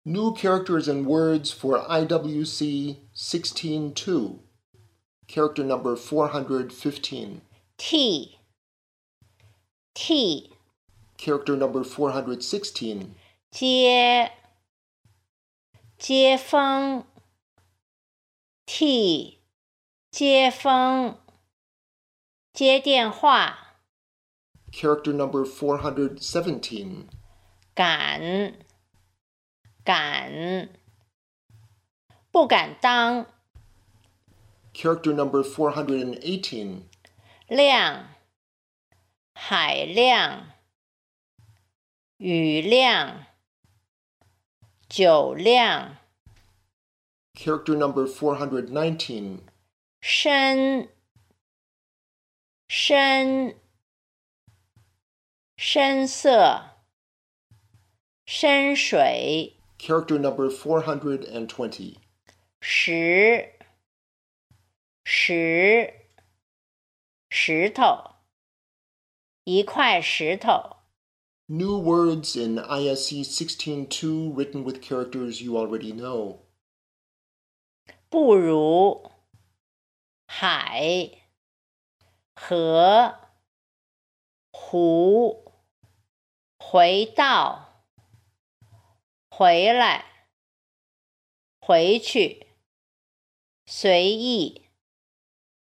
New characters and words for IWC 16-2. Character number 415. T. Character number 416. 接风 T. 接风接电话 Character number 417. 敢不敢当 Character number 418. 亮海亮雨亮酒亮 Character number 419. 深色深水 Character number 420. 石头一块石头 New words in ISC 16-2 written with characters you already know. 不如海河湖回到回来回去随意